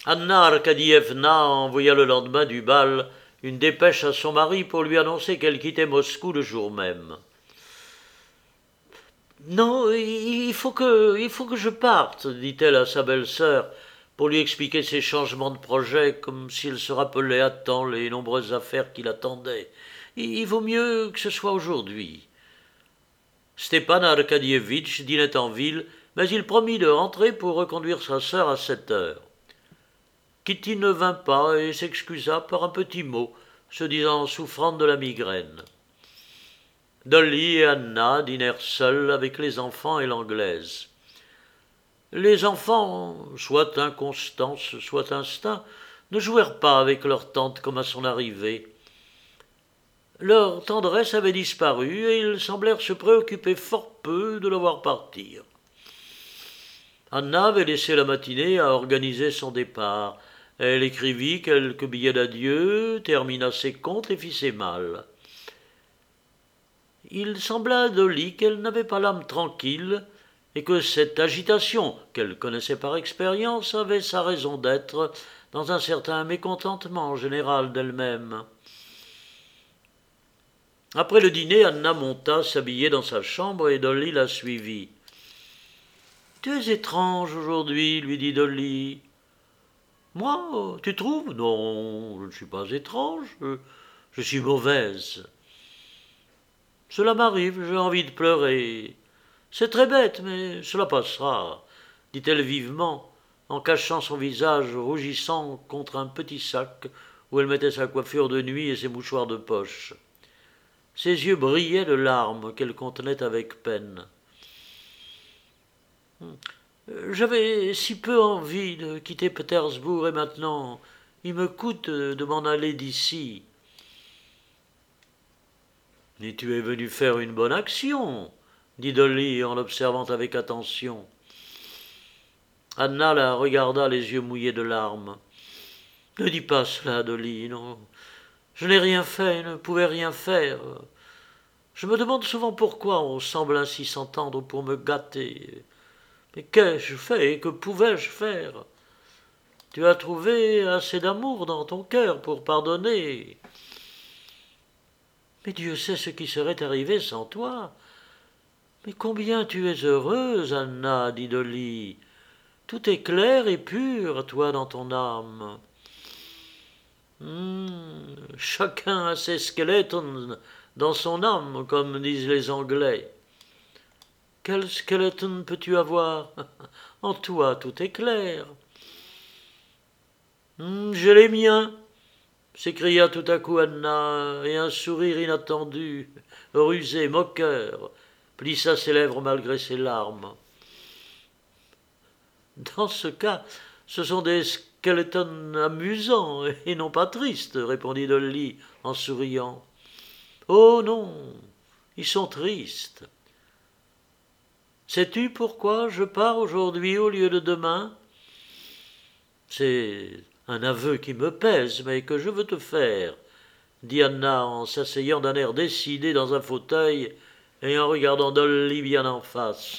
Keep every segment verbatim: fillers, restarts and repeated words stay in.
Anna Arkadievna envoya le lendemain du bal une dépêche à son mari pour lui annoncer qu'elle quittait Moscou le jour même. Non, il faut que, il faut que je parte, dit-elle à sa belle-sœur, pour lui expliquer ses changements de projet, comme s'il se rappelait à temps les nombreuses affaires qui l'attendaient. Il vaut mieux que ce soit aujourd'hui. Stepan Arkadievitch dînait en ville, mais il promit de rentrer pour reconduire sa sœur à sept heures. Kitty ne vint pas et s'excusa par un petit mot, se disant souffrante de la migraine. Dolly et Anna dînèrent seuls avec les enfants et l'anglaise. Les enfants, soit inconstance, soit instinct, ne jouèrent pas avec leur tante comme à son arrivée. Leur tendresse avait disparu et ils semblèrent se préoccuper fort peu de la voir partir. Anna avait laissé la matinée à organiser son départ. Elle écrivit quelques billets d'adieu, termina ses comptes et fit ses malles. Il sembla à Dolly qu'elle n'avait pas l'âme tranquille et que cette agitation, qu'elle connaissait par expérience, avait sa raison d'être dans un certain mécontentement général d'elle-même. Après le dîner, Anna monta s'habiller dans sa chambre et Dolly la suivit. « Tu es étrange aujourd'hui, lui dit Dolly. « Moi, tu trouves ? Non, je ne suis pas étrange, je, je suis mauvaise. » Cela m'arrive, j'ai envie de pleurer. C'est très bête, mais cela passera, dit-elle vivement, en cachant son visage rougissant contre un petit sac où elle mettait sa coiffure de nuit et ses mouchoirs de poche. Ses yeux brillaient de larmes qu'elle contenait avec peine. J'avais si peu envie de quitter Pétersbourg et maintenant il me coûte de m'en aller d'ici. Et tu es venu faire une bonne action, dit Dolly en l'observant avec attention. Anna la regarda les yeux mouillés de larmes. Ne dis pas cela, Dolly, non. Je n'ai rien fait, ne pouvais rien faire. Je me demande souvent pourquoi on semble ainsi s'entendre pour me gâter. Mais qu'ai-je fait et que pouvais-je faire? Tu as trouvé assez d'amour dans ton cœur pour pardonner. Mais Dieu sait ce qui serait arrivé sans toi. Mais combien tu es heureuse, Anna, dit Dolly. Tout est clair et pur, toi, dans ton âme. Hmm, chacun a ses skeletons dans son âme, comme disent les Anglais. Quel skeleton peux-tu avoir? En toi, tout est clair. Hmm, j'ai les miens, s'écria tout à coup Anna, et un sourire inattendu, rusé, moqueur, plissa ses lèvres malgré ses larmes. Dans ce cas, ce sont des skeletons amusants et non pas tristes, répondit Dolly en souriant. Oh non, ils sont tristes. Sais-tu pourquoi je pars aujourd'hui au lieu de demain? C'est un aveu qui me pèse, mais que je veux te faire, dit Anna en s'asseyant d'un air décidé dans un fauteuil et en regardant Dolly bien en face.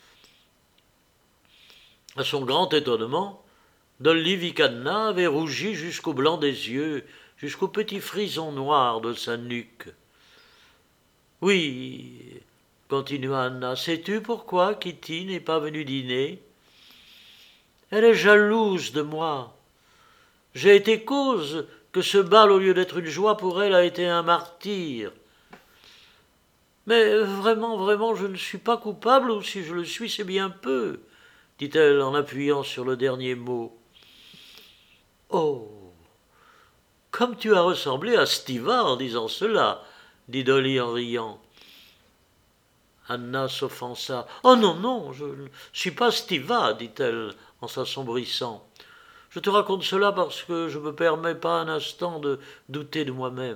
À son grand étonnement, Dolly vit qu'Anna avait rougi jusqu'au blanc des yeux, jusqu'au petit frison noir de sa nuque. « Oui, continua Anna, sais-tu pourquoi Kitty n'est pas venue dîner? Elle est jalouse de moi. J'ai été cause que ce bal, au lieu d'être une joie pour elle, a été un martyre. Mais vraiment, vraiment, je ne suis pas coupable, ou si je le suis, c'est bien peu, dit-elle en appuyant sur le dernier mot. Oh, comme tu as ressemblé à Stiva en disant cela, dit Dolly en riant. Anna s'offensa. « Oh non, non, je ne suis pas Stiva, dit-elle en s'assombrissant. Je te raconte cela parce que je ne me permets pas un instant de douter de moi-même. »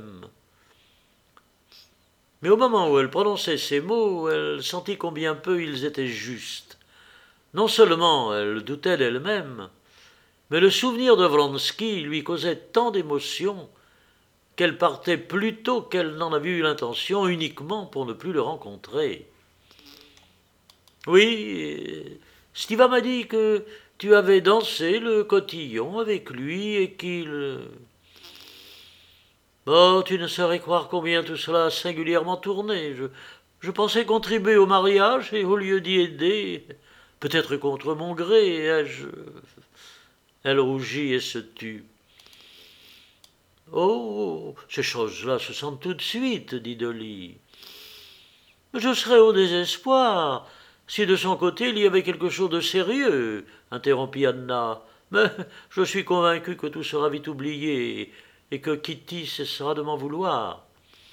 Mais au moment où elle prononçait ces mots, elle sentit combien peu ils étaient justes. Non seulement elle doutait d'elle-même, mais le souvenir de Vronsky lui causait tant d'émotions qu'elle partait plus tôt qu'elle n'en avait eu l'intention, uniquement pour ne plus le rencontrer. « Oui, Stiva m'a dit que tu avais dansé le cotillon avec lui et qu'il... Oh, tu ne saurais croire combien tout cela a singulièrement tourné. Je, je pensais contribuer au mariage et au lieu d'y aider, peut-être contre mon gré, ai-je... Elle rougit et se tut. Oh, ces choses-là se sentent tout de suite, dit Dolly. Je serais au désespoir si de son côté il y avait quelque chose de sérieux, interrompit Anna. Mais je suis convaincue que tout sera vite oublié et que Kitty cessera de m'en vouloir.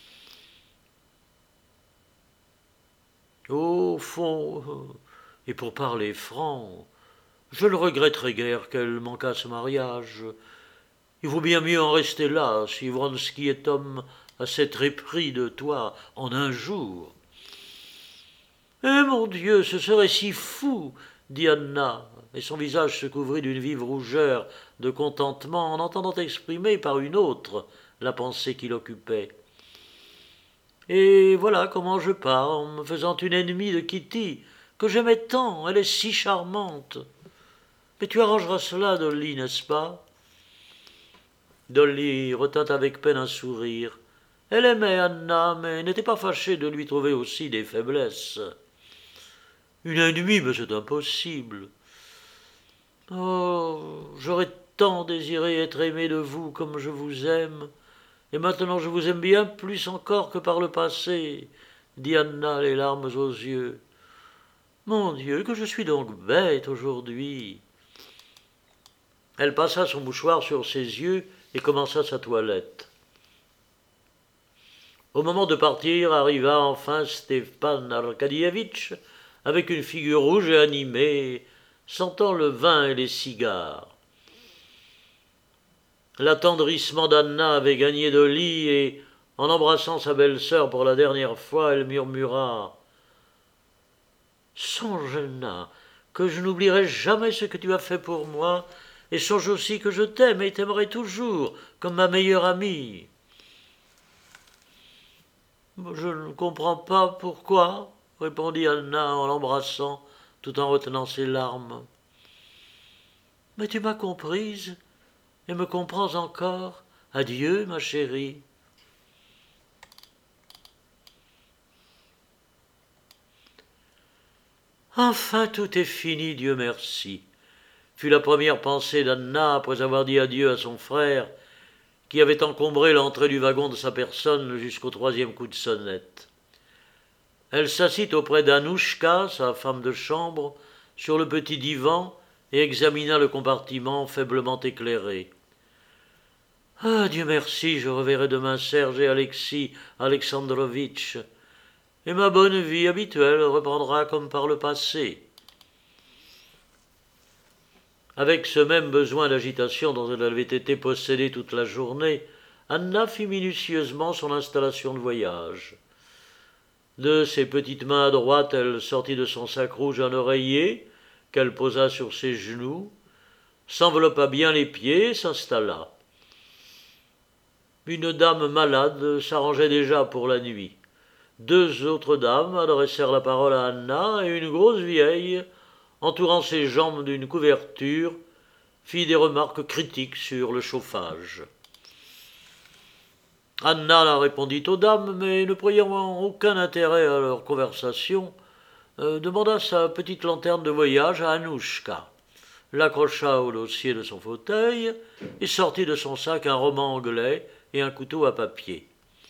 Au fond, et pour parler franc, je ne regretterais guère qu'elle manquât ce mariage. Il vaut bien mieux en rester là si Vronsky est homme à s'être épris de toi en un jour. Eh mon Dieu, ce serait si fou, dit Anna, et son visage se couvrit d'une vive rougeur de contentement en entendant exprimer par une autre la pensée qui l'occupait. Et voilà comment je pars en me faisant une ennemie de Kitty, que j'aimais tant, elle est si charmante. Mais tu arrangeras cela, Dolly, n'est-ce pas? Dolly retint avec peine un sourire. Elle aimait Anna, mais n'était pas fâchée de lui trouver aussi des faiblesses. Une ennemie, mais c'est impossible. Oh, j'aurais tant désiré être aimé de vous comme je vous aime, et maintenant je vous aime bien plus encore que par le passé, dit Anna, les larmes aux yeux. Mon Dieu, que je suis donc bête aujourd'hui. Elle passa son mouchoir sur ses yeux et commença sa toilette. Au moment de partir, arriva enfin Stepan Arkadievitch, avec une figure rouge et animée, sentant le vin et les cigares. L'attendrissement d'Anna avait gagné Dolly et, en embrassant sa belle-sœur pour la dernière fois, elle murmura « Songe, Anna, que je n'oublierai jamais ce que tu as fait pour moi, et songe aussi que je t'aime et t'aimerai toujours comme ma meilleure amie. » Je ne comprends pas pourquoi, répondit Anna en l'embrassant, tout en retenant ses larmes. Mais tu m'as comprise et me comprends encore. Adieu, ma chérie. Enfin tout est fini, Dieu merci, fut la première pensée d'Anna après avoir dit adieu à son frère, qui avait encombré l'entrée du wagon de sa personne jusqu'au troisième coup de sonnette. Elle s'assit auprès d'Anouchka, sa femme de chambre, sur le petit divan et examina le compartiment faiblement éclairé. « Ah, Dieu merci, je reverrai demain Serge et Alexis Alexandrovitch, et ma bonne vie habituelle reprendra comme par le passé. » Avec ce même besoin d'agitation dont elle avait été possédée toute la journée, Anna fit minutieusement son installation de voyage. De ses petites mains à droite, elle sortit de son sac rouge un oreiller qu'elle posa sur ses genoux, s'enveloppa bien les pieds et s'installa. Une dame malade s'arrangeait déjà pour la nuit. Deux autres dames adressèrent la parole à Anna, et une grosse vieille, entourant ses jambes d'une couverture, fit des remarques critiques sur le chauffage. Anna la répondit aux dames, mais ne voyant aucun intérêt à leur conversation, euh, demanda sa petite lanterne de voyage à Anouchka, l'accrocha au dossier de son fauteuil et sortit de son sac un roman anglais et un couteau à papier.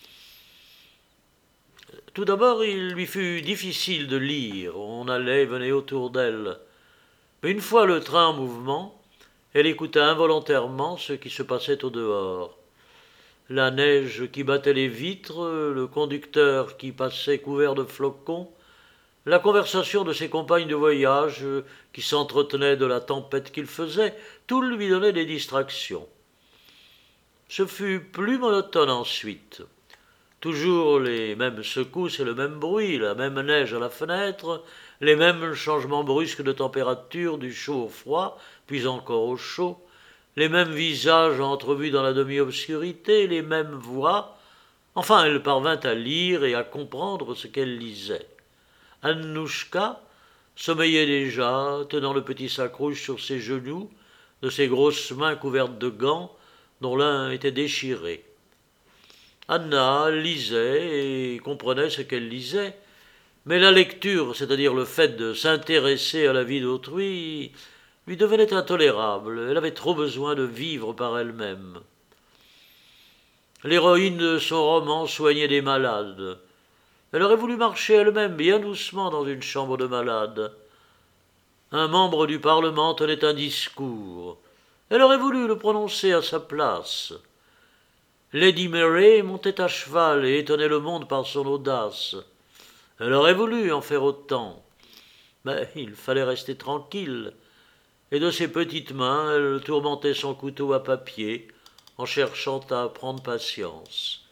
Tout d'abord, il lui fut difficile de lire, on allait et venait autour d'elle. Mais une fois le train en mouvement, elle écouta involontairement ce qui se passait au dehors. La neige qui battait les vitres, le conducteur qui passait couvert de flocons, la conversation de ses compagnes de voyage qui s'entretenaient de la tempête qu'il faisait, tout lui donnait des distractions. Ce fut plus monotone ensuite. Toujours les mêmes secousses et le même bruit, la même neige à la fenêtre, les mêmes changements brusques de température, du chaud au froid, puis encore au chaud, les mêmes visages entrevus dans la demi-obscurité, les mêmes voix. Enfin, elle parvint à lire et à comprendre ce qu'elle lisait. Annouchka sommeillait déjà, tenant le petit sac rouge sur ses genoux, de ses grosses mains couvertes de gants, dont l'un était déchiré. Anna lisait et comprenait ce qu'elle lisait, mais la lecture, c'est-à-dire le fait de s'intéresser à la vie d'autrui, lui devenait intolérable. Elle avait trop besoin de vivre par elle-même. L'héroïne de son roman soignait des malades. Elle aurait voulu marcher elle-même bien doucement dans une chambre de malade. Un membre du Parlement tenait un discours. Elle aurait voulu le prononcer à sa place. Lady Mary montait à cheval et étonnait le monde par son audace. Elle aurait voulu en faire autant. Mais il fallait rester tranquille. Et de ses petites mains, elle tourmentait son couteau à papier, en cherchant à prendre patience.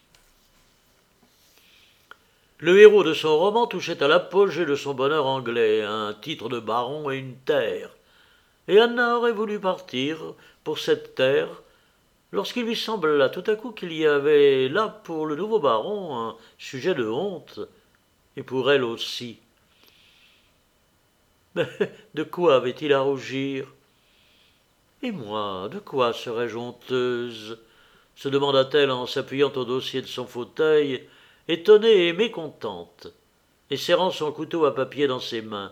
Le héros de son roman touchait à l'apogée de son bonheur anglais, un titre de baron et une terre. Et Anna aurait voulu partir pour cette terre, lorsqu'il lui sembla tout à coup qu'il y avait là pour le nouveau baron un sujet de honte, et pour elle aussi. Mais de quoi avait-il à rougir? Et moi, de quoi serais-je honteuse? Se demanda-t-elle en s'appuyant au dossier de son fauteuil, étonnée et mécontente, et serrant son couteau à papier dans ses mains.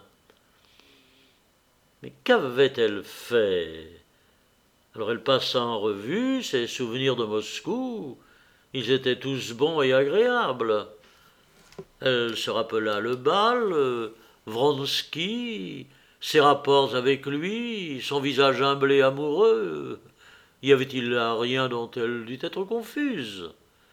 Mais qu'avait-elle fait? Alors elle passa en revue ses souvenirs de Moscou. Ils étaient tous bons et agréables. Elle se rappela le bal, euh, Vronsky, ses rapports avec lui, son visage humble et amoureux. Y avait-il là rien dont elle dût être confuse?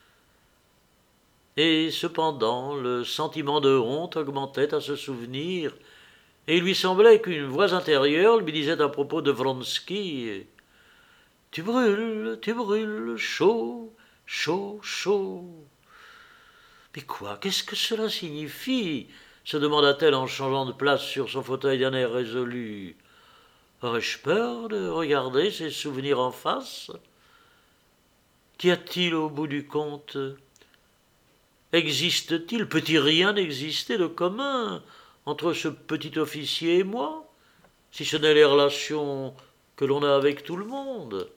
Et cependant, le sentiment de honte augmentait à ce souvenir, et il lui semblait qu'une voix intérieure lui disait à propos de Vronsky « Tu brûles, tu brûles, chaud, chaud, chaud. » Mais quoi, qu'est-ce que cela signifie? Se demanda-t-elle en changeant de place sur son fauteuil d'un air résolu. Aurais-je peur de regarder ces souvenirs en face? Qu'y a-t-il au bout du compte? Existe-t-il, peut-il rien exister de commun entre ce petit officier et moi, si ce n'est les relations que l'on a avec tout le monde?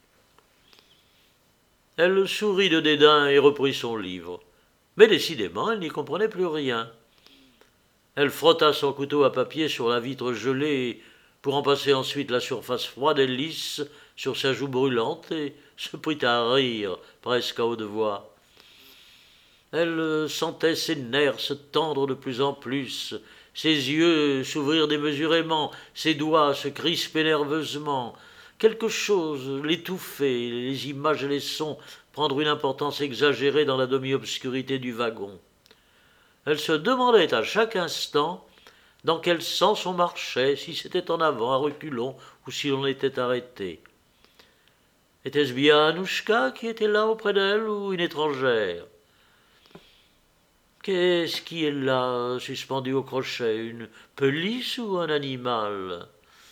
Elle sourit de dédain et reprit son livre. Mais décidément, elle n'y comprenait plus rien. Elle frotta son couteau à papier sur la vitre gelée pour en passer ensuite la surface froide et lisse sur sa joue brûlante et se prit à rire, presque à haute voix. Elle sentait ses nerfs se tendre de plus en plus, ses yeux s'ouvrir démesurément, ses doigts se crisper nerveusement. Quelque chose l'étouffait, les images et les sons prendre une importance exagérée dans la demi-obscurité du wagon. Elle se demandait à chaque instant dans quel sens on marchait, si c'était en avant, à reculons, ou si l'on était arrêté. Était-ce bien Anouchka qui était là auprès d'elle, ou une étrangère? Qu'est-ce qui est là, suspendu au crochet, une pelisse ou un animal?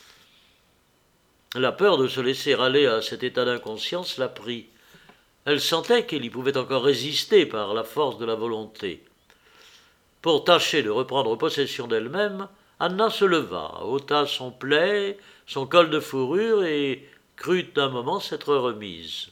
La peur de se laisser aller à cet état d'inconscience la prit. Elle sentait qu'elle y pouvait encore résister par la force de la volonté. Pour tâcher de reprendre possession d'elle-même, Anna se leva, ôta son plaid, son col de fourrure et crut un moment s'être remise.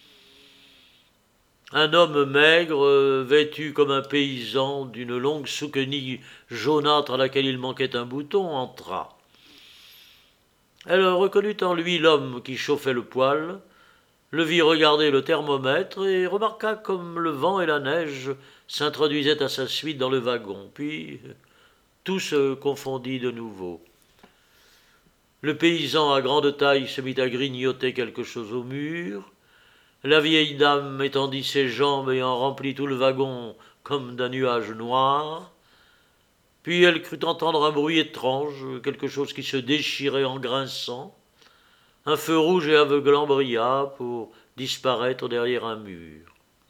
Un homme maigre, vêtu comme un paysan, d'une longue souquenille jaunâtre à laquelle il manquait un bouton, entra. Elle reconnut en lui l'homme qui chauffait le poêle, le vit regarder le thermomètre et remarqua comme le vent et la neige s'introduisaient à sa suite dans le wagon. Puis tout se confondit de nouveau. Le paysan à grande taille se mit à grignoter quelque chose au mur. La vieille dame étendit ses jambes et en remplit tout le wagon comme d'un nuage noir. Puis elle crut entendre un bruit étrange, quelque chose qui se déchirait en grinçant. Un feu rouge et aveuglant brilla pour disparaître derrière un mur.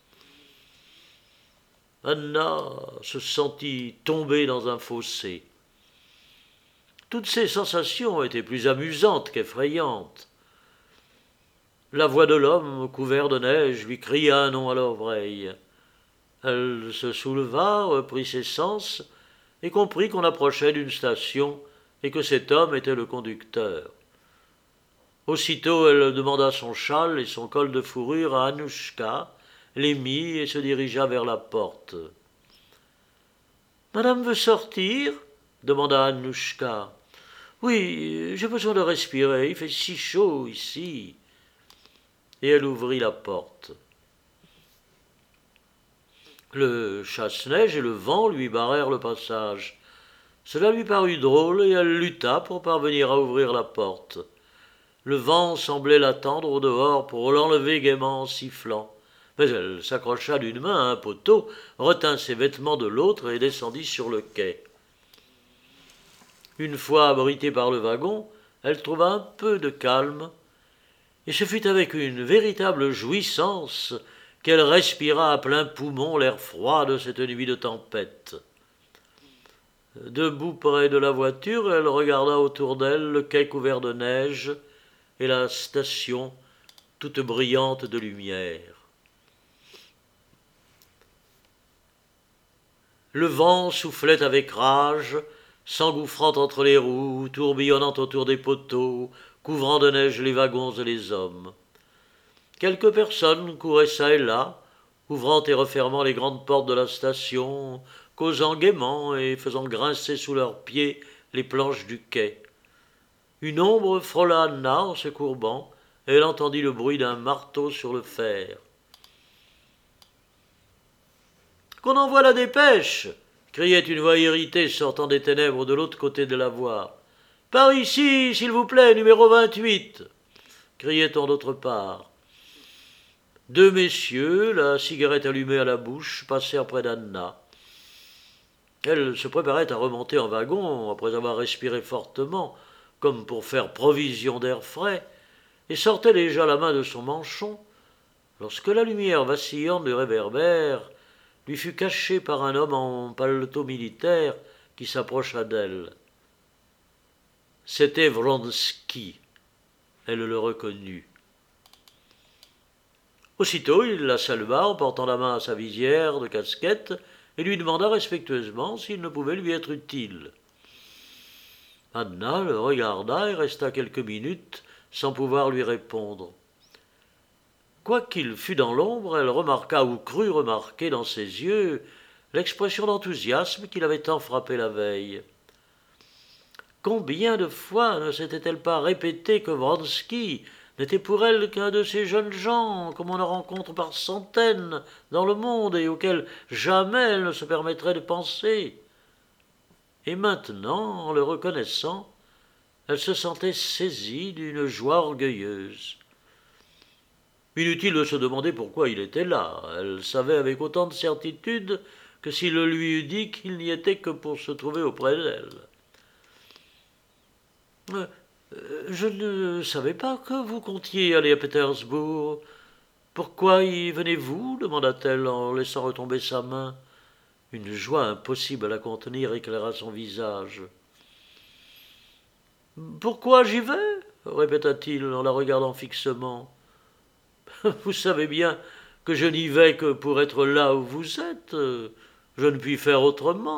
Anna se sentit tomber dans un fossé. Toutes ces sensations étaient plus amusantes qu'effrayantes. La voix de l'homme, couvert de neige, lui cria un nom à l'oreille. Elle se souleva, reprit ses sens, et comprit qu'on approchait d'une station et que cet homme était le conducteur. Aussitôt elle demanda son châle et son col de fourrure à Annouchka, les mit et se dirigea vers la porte. « Madame veut sortir ?» demanda Annouchka. « Oui, j'ai besoin de respirer, il fait si chaud ici. » Et elle ouvrit la porte. Le chasse-neige et le vent lui barrèrent le passage. Cela lui parut drôle et elle lutta pour parvenir à ouvrir la porte. Le vent semblait l'attendre au dehors pour l'enlever gaiement en sifflant. Mais elle s'accrocha d'une main à un poteau, retint ses vêtements de l'autre et descendit sur le quai. Une fois abritée par le wagon, elle trouva un peu de calme, et ce fut avec une véritable jouissance qu'elle respira à plein poumon l'air froid de cette nuit de tempête. Debout près de la voiture, elle regarda autour d'elle le quai couvert de neige et la station toute brillante de lumière. Le vent soufflait avec rage, s'engouffrant entre les roues, tourbillonnant autour des poteaux, couvrant de neige les wagons et les hommes. Quelques personnes couraient çà et là, ouvrant et refermant les grandes portes de la station, causant gaiement et faisant grincer sous leurs pieds les planches du quai. Une ombre frôla Anna en se courbant, et elle entendit le bruit d'un marteau sur le fer. « Qu'on envoie la dépêche !» criait une voix irritée sortant des ténèbres de l'autre côté de la voie. « Par ici, s'il vous plaît, numéro vingt-huit !» criait-on d'autre part. Deux messieurs, la cigarette allumée à la bouche, passèrent près d'Anna. Elle se préparait à remonter en wagon, après avoir respiré fortement, comme pour faire provision d'air frais, et sortait déjà la main de son manchon, lorsque la lumière vacillante du réverbère lui fut cachée par un homme en paletot militaire qui s'approcha d'elle. C'était Vronsky. Elle le reconnut. Aussitôt, il la salua en portant la main à sa visière de casquette et lui demanda respectueusement s'il ne pouvait lui être utile. Anna le regarda et resta quelques minutes sans pouvoir lui répondre. Quoiqu'il fût dans l'ombre, elle remarqua ou crut remarquer dans ses yeux l'expression d'enthousiasme qui l'avait tant frappé la veille. Combien de fois ne s'était-elle pas répété que Vronsky n'était pour elle qu'un de ces jeunes gens comme on en rencontre par centaines dans le monde et auxquels jamais elle ne se permettrait de penser. Et maintenant, en le reconnaissant, elle se sentait saisie d'une joie orgueilleuse. Inutile de se demander pourquoi il était là. Elle savait avec autant de certitude que s'il le lui eût dit qu'il n'y était que pour se trouver auprès d'elle. Euh, Je ne savais pas que vous comptiez aller à Pétersbourg. Pourquoi y venez-vous demanda-t-elle en laissant retomber sa main. Une joie impossible à la contenir éclaira son visage. « Pourquoi j'y vais ?» répéta-t-il en la regardant fixement. « Vous savez bien que je n'y vais que pour être là où vous êtes. Je ne puis faire autrement. »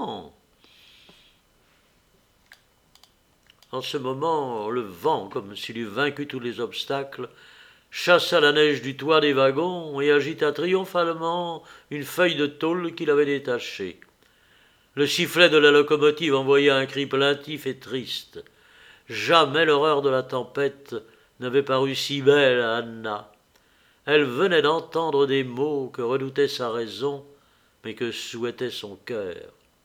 En ce moment, le vent, comme s'il eût vaincu tous les obstacles, chassa la neige du toit des wagons et agita triomphalement une feuille de tôle qu'il avait détachée. Le sifflet de la locomotive envoya un cri plaintif et triste. Jamais l'horreur de la tempête n'avait paru si belle à Anna. Elle venait d'entendre des mots que redoutait sa raison, mais que souhaitait son cœur.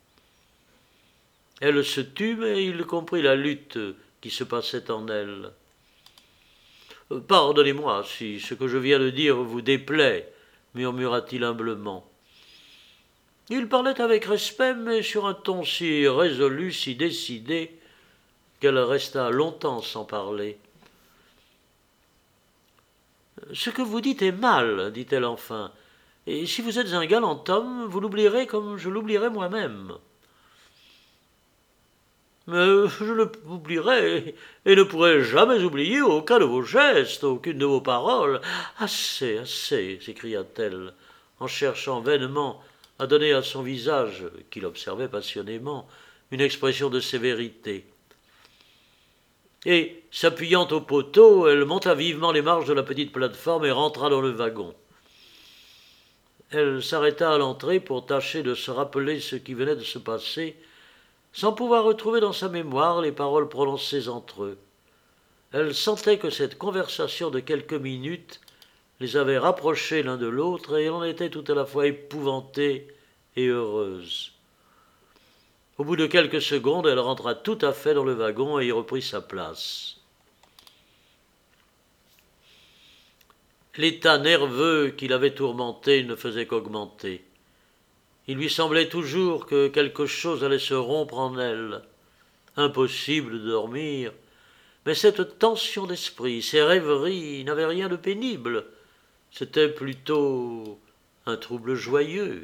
Elle se tut, mais il comprit la lutte qui se passait en elle. « Pardonnez-moi si ce que je viens de dire vous déplaît, » murmura-t-il humblement. Il parlait avec respect, mais sur un ton si résolu, si décidé, qu'elle resta longtemps sans parler. « Ce que vous dites est mal, dit-elle enfin, et si vous êtes un galant homme, vous l'oublierez comme je l'oublierai moi-même. » Mais je l'oublierai et ne pourrai jamais oublier aucun de vos gestes, aucune de vos paroles. Assez, assez, s'écria-t-elle, en cherchant vainement à donner à son visage, qu'il observait passionnément, une expression de sévérité. Et, s'appuyant au poteau, elle monta vivement les marches de la petite plateforme et rentra dans le wagon. Elle s'arrêta à l'entrée pour tâcher de se rappeler ce qui venait de se passer, sans pouvoir retrouver dans sa mémoire les paroles prononcées entre eux. Elle sentait que cette conversation de quelques minutes les avait rapprochés l'un de l'autre, et elle en était tout à la fois épouvantée et heureuse. Au bout de quelques secondes, elle rentra tout à fait dans le wagon et y reprit sa place. L'état nerveux qui l'avait tourmenté ne faisait qu'augmenter. Il lui semblait toujours que quelque chose allait se rompre en elle. Impossible de dormir, mais cette tension d'esprit, ces rêveries n'avaient rien de pénible. C'était plutôt un trouble joyeux.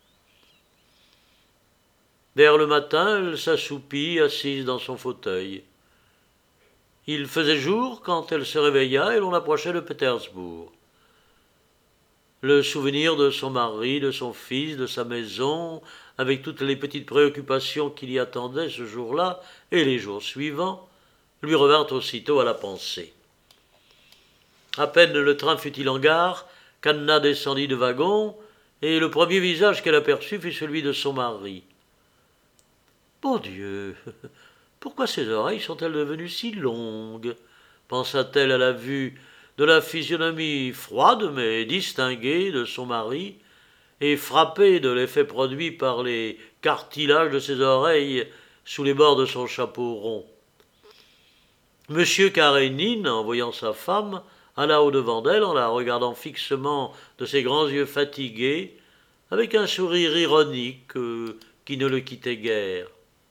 Vers le matin, elle s'assoupit, assise dans son fauteuil. Il faisait jour quand elle se réveilla et l'on approchait de Pétersbourg. Le souvenir de son mari, de son fils, de sa maison, avec toutes les petites préoccupations qui l'y attendaient ce jour-là et les jours suivants, lui revinrent aussitôt à la pensée. À peine le train fut-il en gare qu'Anna descendit de wagon, et le premier visage qu'elle aperçut fut celui de son mari. « Bon Dieu, pourquoi ces oreilles sont-elles devenues si longues ?» pensa-t-elle à la vue de la physionomie froide mais distinguée de son mari, et frappée de l'effet produit par les cartilages de ses oreilles sous les bords de son chapeau rond. Monsieur Karénine, en voyant sa femme, alla au-devant d'elle en la regardant fixement de ses grands yeux fatigués, avec un sourire ironique euh, qui ne le quittait guère.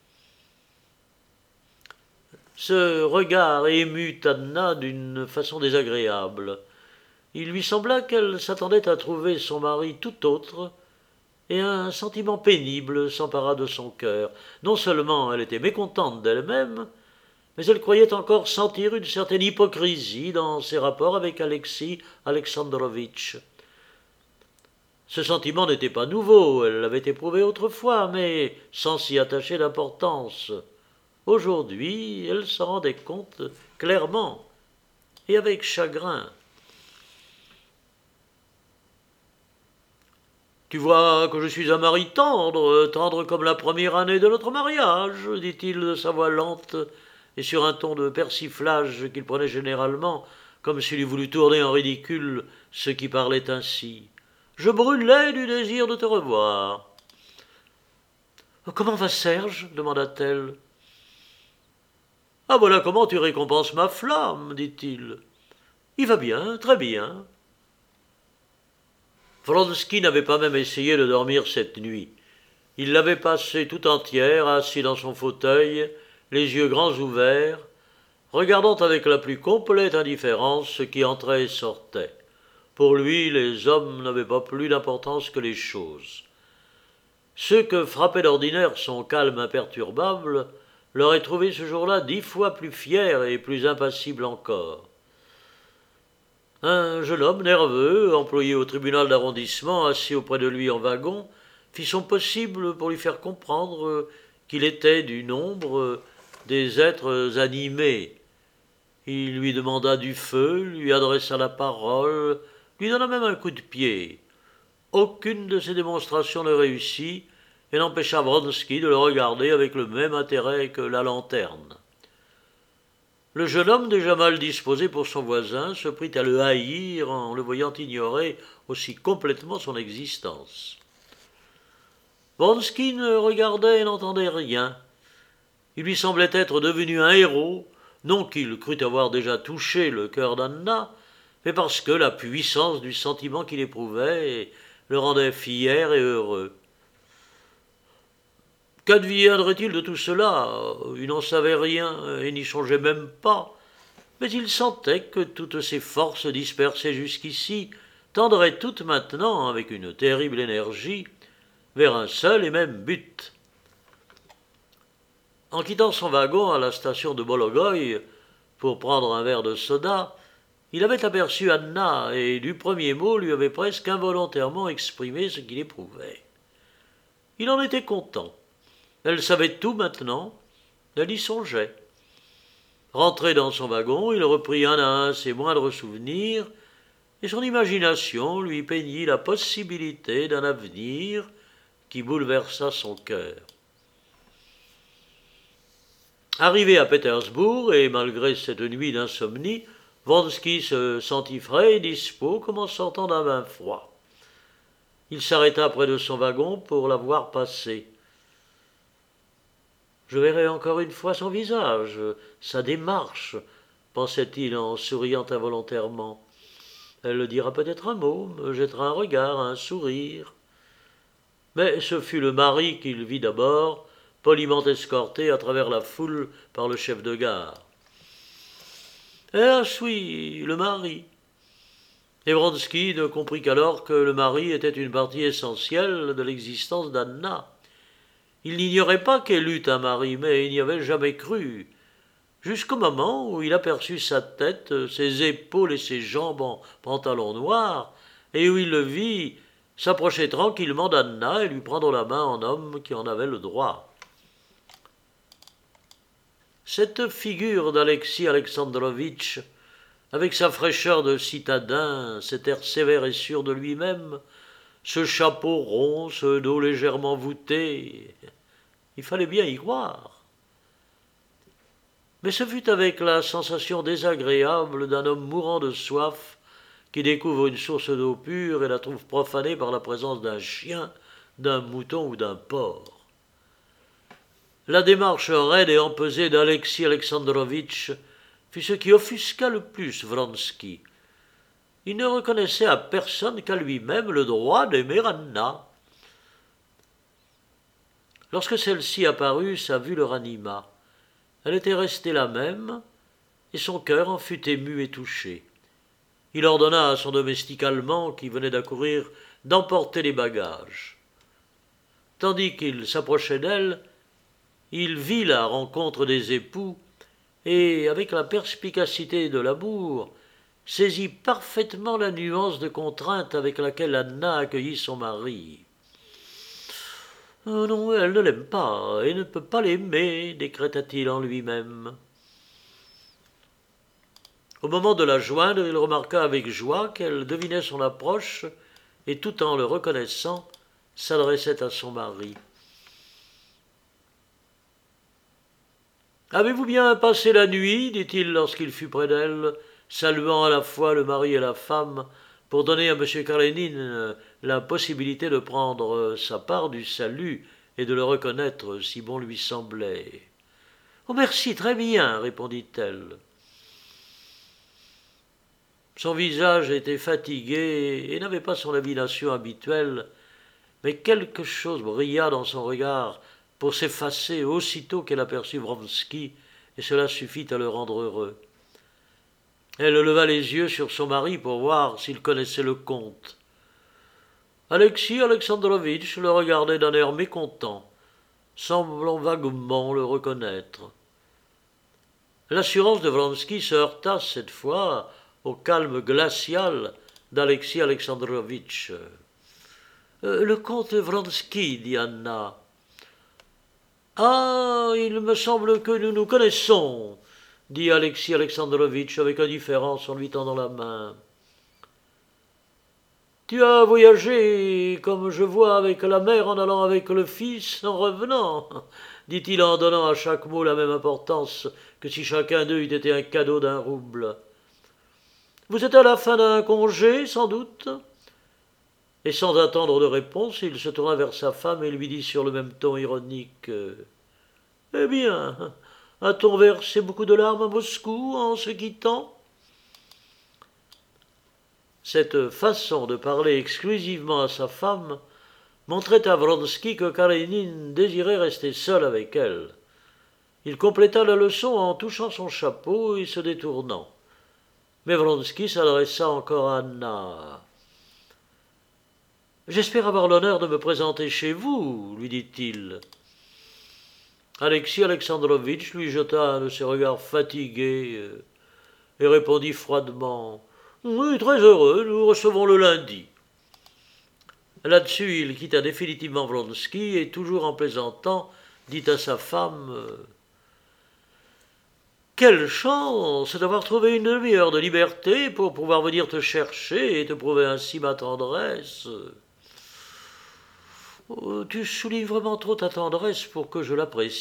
Ce regard émut Anna d'une façon désagréable. Il lui sembla qu'elle s'attendait à trouver son mari tout autre, et un sentiment pénible s'empara de son cœur. Non seulement elle était mécontente d'elle-même, mais elle croyait encore sentir une certaine hypocrisie dans ses rapports avec Alexis Alexandrovitch. Ce sentiment n'était pas nouveau, elle l'avait éprouvé autrefois, mais sans s'y attacher d'importance. Aujourd'hui, elle s'en rendait compte clairement et avec chagrin. « Tu vois que je suis un mari tendre, tendre comme la première année de notre mariage, » dit-il de sa voix lente et sur un ton de persiflage qu'il prenait généralement, comme s'il eût voulu tourner en ridicule ceux qui parlaient ainsi. « Je brûlais du désir de te revoir. »« Comment va Serge ?» demanda-t-elle. « Ah, voilà comment tu récompenses ma flamme, dit-il. Il va bien, très bien. » Vronsky n'avait pas même essayé de dormir cette nuit. Il l'avait passée tout entière, assis dans son fauteuil, les yeux grands ouverts, regardant avec la plus complète indifférence ce qui entrait et sortait. Pour lui, les hommes n'avaient pas plus d'importance que les choses. Ceux que frappait d'ordinaire son calme imperturbable l'aurait trouvé ce jour-là dix fois plus fier et plus impassible encore. Un jeune homme nerveux, employé au tribunal d'arrondissement, assis auprès de lui en wagon, fit son possible pour lui faire comprendre qu'il était du nombre des êtres animés. Il lui demanda du feu, lui adressa la parole, lui donna même un coup de pied. Aucune de ces démonstrations ne réussit, et n'empêcha Vronsky de le regarder avec le même intérêt que la lanterne. Le jeune homme, déjà mal disposé pour son voisin, se prit à le haïr en le voyant ignorer aussi complètement son existence. Vronsky ne regardait et n'entendait rien. Il lui semblait être devenu un héros, non qu'il crût avoir déjà touché le cœur d'Anna, mais parce que la puissance du sentiment qu'il éprouvait le rendait fier et heureux. Qu'adviendrait-il de tout cela? Il n'en savait rien et n'y songeait même pas, mais il sentait que toutes ses forces dispersées jusqu'ici tendraient toutes maintenant, avec une terrible énergie, vers un seul et même but. En quittant son wagon à la station de Bologoï pour prendre un verre de soda, il avait aperçu Anna et du premier mot lui avait presque involontairement exprimé ce qu'il éprouvait. Il en était content. Elle savait tout maintenant, elle y songeait. Rentré dans son wagon, il reprit un à un ses moindres souvenirs, et son imagination lui peignit la possibilité d'un avenir qui bouleversa son cœur. Arrivé à Pétersbourg, et malgré cette nuit d'insomnie, Vronsky se sentit frais et dispos comme en sortant d'un bain froid. Il s'arrêta près de son wagon pour la voir passer. « Je verrai encore une fois son visage, sa démarche, pensait-il en souriant involontairement. Elle dira peut-être un mot, me jettera un regard, un sourire. Mais ce fut le mari qu'il vit d'abord, poliment escorté à travers la foule par le chef de gare. Ah oui, le mari. Et Vronsky ne comprit qu'alors que le mari était une partie essentielle de l'existence d'Anna. Il n'ignorait pas qu'elle eût un mari, mais il n'y avait jamais cru, jusqu'au moment où il aperçut sa tête, ses épaules et ses jambes en pantalon noir, et où il le vit s'approcher tranquillement d'Anna et lui prendre la main en homme qui en avait le droit. Cette figure d'Alexis Alexandrovitch, avec sa fraîcheur de citadin, cet air sévère et sûr de lui-même, ce chapeau rond, ce dos légèrement voûté, il fallait bien y croire. Mais ce fut avec la sensation désagréable d'un homme mourant de soif qui découvre une source d'eau pure et la trouve profanée par la présence d'un chien, d'un mouton ou d'un porc. La démarche raide et empesée d'Alexis Alexandrovitch fut ce qui offusqua le plus Vronsky. Il ne reconnaissait à personne qu'à lui-même le droit d'aimer Anna. Lorsque celle-ci apparut, sa vue le ranima. Elle était restée la même, et son cœur en fut ému et touché. Il ordonna à son domestique allemand, qui venait d'accourir, d'emporter les bagages. Tandis qu'il s'approchait d'elle, il vit la rencontre des époux, et, avec la perspicacité de l'amour, saisit parfaitement la nuance de contrainte avec laquelle Anna accueillit son mari. Oh non, elle ne l'aime pas, et ne peut pas l'aimer, décréta-t-il en lui-même. Au moment de la joindre, il remarqua avec joie qu'elle devinait son approche, et tout en le reconnaissant, s'adressait à son mari. « Avez-vous bien passé la nuit ?» dit-il lorsqu'il fut près d'elle, saluant à la fois le mari et la femme, pour donner à M. Karénine la possibilité de prendre sa part du salut et de le reconnaître si bon lui semblait. « Oh merci, très bien, répondit-elle. Son visage était fatigué et n'avait pas son habilation habituelle, mais quelque chose brilla dans son regard pour s'effacer aussitôt qu'elle aperçut Vronsky, et cela suffit à le rendre heureux. Elle leva les yeux sur son mari pour voir s'il connaissait le comte. Alexis Alexandrovitch le regardait d'un air mécontent, semblant vaguement le reconnaître. L'assurance de Vronsky se heurta cette fois au calme glacial d'Alexis Alexandrovitch. Euh, « Le comte Vronsky, dit Anna. »« Ah, il me semble que nous nous connaissons, » dit Alexis Alexandrovitch avec indifférence en lui tendant la main. « Tu as voyagé, comme je vois, avec la mère en allant avec le fils en revenant, » dit-il en donnant à chaque mot la même importance que si chacun d'eux eût été un cadeau d'un rouble. « Vous êtes à la fin d'un congé, sans doute ?» Et sans attendre de réponse, il se tourna vers sa femme et lui dit sur le même ton ironique « Eh bien, a-t-on versé beaucoup de larmes à Moscou en se quittant ?» Cette façon de parler exclusivement à sa femme montrait à Vronsky que Karénine désirait rester seule avec elle. Il compléta la leçon en touchant son chapeau et se détournant. Mais Vronsky s'adressa encore à Anna. « J'espère avoir l'honneur de me présenter chez vous, lui dit-il. Alexis Alexandrovitch lui jeta un de ses regards fatigués et répondit froidement « Oui, très heureux, nous recevons le lundi. » Là-dessus, il quitta définitivement Vronsky et, toujours en plaisantant, dit à sa femme « Quelle chance d'avoir trouvé une demi-heure de liberté pour pouvoir venir te chercher et te prouver ainsi ma tendresse. » Oh, « Tu soulignes vraiment trop ta tendresse pour que je l'apprécie, »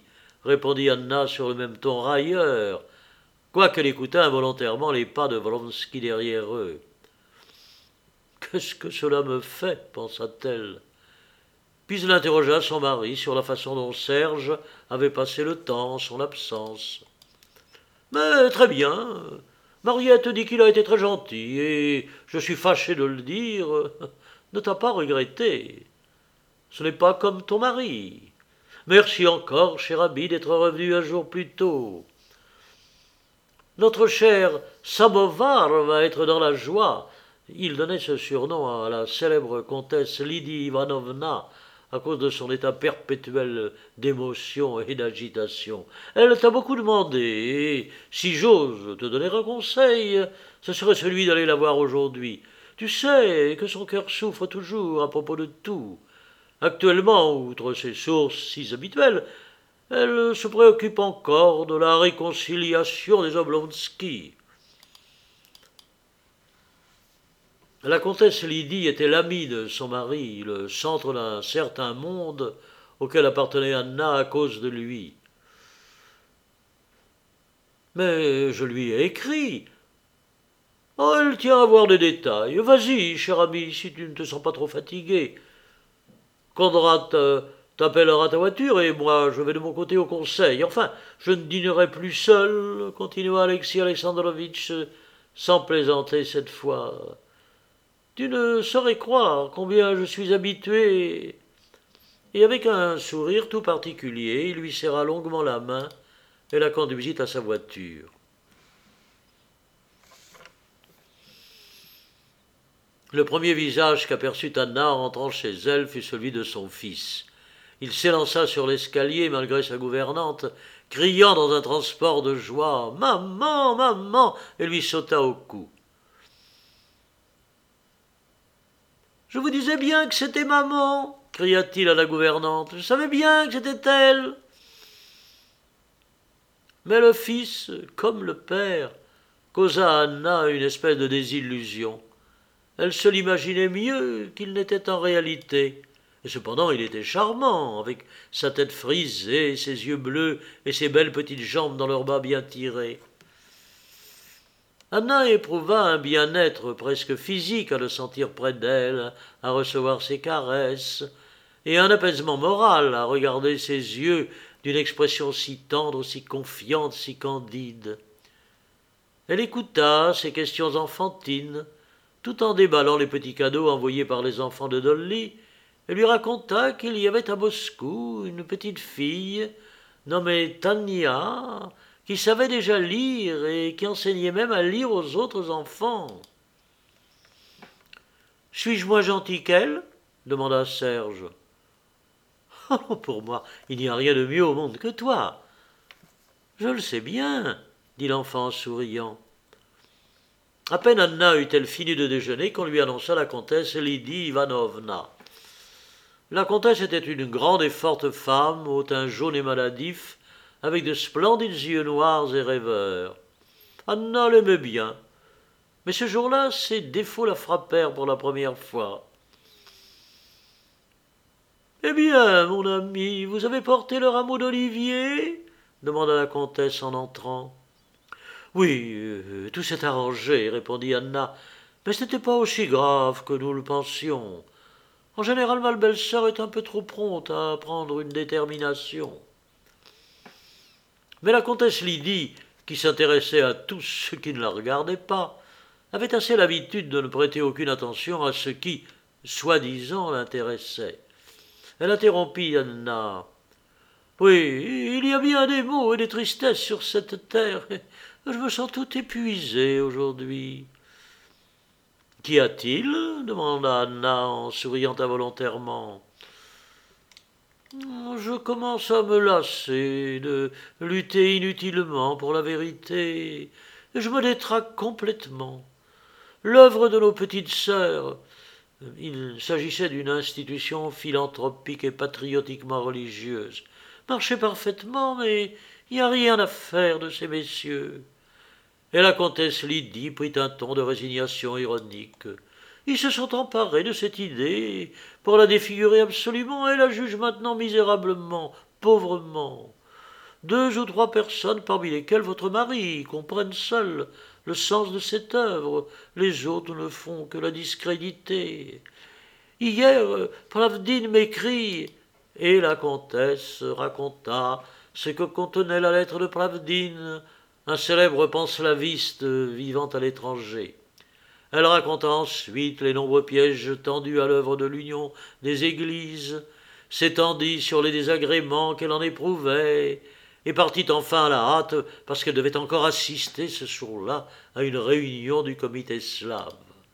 répondit Anna sur le même ton railleur, quoiqu'elle écoutât involontairement les pas de Vronsky derrière eux. « Qu'est-ce que cela me fait ?» pensa-t-elle. Puis elle interrogea son mari sur la façon dont Serge avait passé le temps en son absence. « Mais très bien. Mariette dit qu'il a été très gentil, et je suis fâché de le dire, ne t'a pas regretté. Ce n'est pas comme ton mari. Merci encore, cher ami, d'être revenu un jour plus tôt. Notre cher Samovar va être dans la joie. » Il donnait ce surnom à la célèbre comtesse Lydie Ivanovna à cause de son état perpétuel d'émotion et d'agitation. « Elle t'a beaucoup demandé, et si j'ose te donner un conseil, ce serait celui d'aller la voir aujourd'hui. Tu sais que son cœur souffre toujours à propos de tout. Actuellement, outre ses sources si habituelles, elle se préoccupe encore de la réconciliation des Oblonsky. » La comtesse Lydie était l'amie de son mari, le centre d'un certain monde auquel appartenait Anna à cause de lui. « Mais je lui ai écrit. »« Oh, elle tient à voir des détails. Vas-y, cher ami, si tu ne te sens pas trop fatigué. Conrad t'appellera ta voiture et moi je vais de mon côté au conseil. Enfin, je ne dînerai plus seul, continua Alexis Alexandrovitch, sans plaisanter cette fois. Tu ne saurais croire combien je suis habitué. » Et avec un sourire tout particulier, il lui serra longuement la main et la conduisit à sa voiture. Le premier visage qu'aperçut Anna en rentrant chez elle fut celui de son fils. Il s'élança sur l'escalier malgré sa gouvernante, criant dans un transport de joie « Maman, maman !» et lui sauta au cou. « Je vous disais bien que c'était maman !» cria-t-il à la gouvernante. « Je savais bien que c'était elle !» Mais le fils, comme le père, causa à Anna une espèce de désillusion. Elle se l'imaginait mieux qu'il n'était en réalité. Et cependant il était charmant, avec sa tête frisée, ses yeux bleus et ses belles petites jambes dans leurs bas bien tirés. Anna éprouva un bien-être presque physique à le sentir près d'elle, à recevoir ses caresses, et un apaisement moral à regarder ses yeux d'une expression si tendre, si confiante, si candide. Elle écouta ses questions enfantines, tout en déballant les petits cadeaux envoyés par les enfants de Dolly, et lui raconta qu'il y avait à Moscou une petite fille nommée Tania, qui savait déjà lire et qui enseignait même à lire aux autres enfants. « Suis-je moins gentil qu'elle ?» demanda Serge. « Oh, pour moi, il n'y a rien de mieux au monde que toi. »« Je le sais bien, » dit l'enfant en souriant. À peine Anna eut-elle fini de déjeuner qu'on lui annonça la comtesse Lydie Ivanovna. La comtesse était une grande et forte femme, au teint jaune et maladif, avec de splendides yeux noirs et rêveurs. Anna l'aimait bien, mais ce jour-là, ses défauts la frappèrent pour la première fois. « Eh bien, mon ami, vous avez porté le rameau d'olivier ?» demanda la comtesse en entrant. « Oui, euh, tout s'est arrangé, » répondit Anna, « mais ce n'était pas aussi grave que nous le pensions. En général, ma belle-sœur est un peu trop prompte à prendre une détermination. » Mais la comtesse Lydie, qui s'intéressait à tout ce qui ne la regardait pas, avait assez l'habitude de ne prêter aucune attention à ce qui, soi-disant, l'intéressait. Elle interrompit Anna. « Oui, il y a bien des maux et des tristesses sur cette terre. Je me sens tout épuisée aujourd'hui. »« Qu'y a-t-il » demanda Anna en souriant involontairement. « Je commence à me lasser de lutter inutilement pour la vérité. Je me détraque complètement. L'œuvre de nos petites sœurs, il s'agissait d'une institution philanthropique et patriotiquement religieuse, marchaient parfaitement, mais il n'y a rien à faire de ces messieurs. » Et la comtesse Lydie prit un ton de résignation ironique. « Ils se sont emparés de cette idée pour la défigurer absolument et la jugent maintenant misérablement, pauvrement. Deux ou trois personnes, parmi lesquelles votre mari, comprennent seules le sens de cette œuvre. Les autres ne font que la discréditer. Hier, Pravdine m'écrit, et la comtesse raconta ce que contenait la lettre de Pravdine, un célèbre panslaviste vivant à l'étranger. Elle raconta ensuite les nombreux pièges tendus à l'œuvre de l'union des églises, s'étendit sur les désagréments qu'elle en éprouvait, et partit enfin à la hâte parce qu'elle devait encore assister ce jour-là à une réunion du comité slave.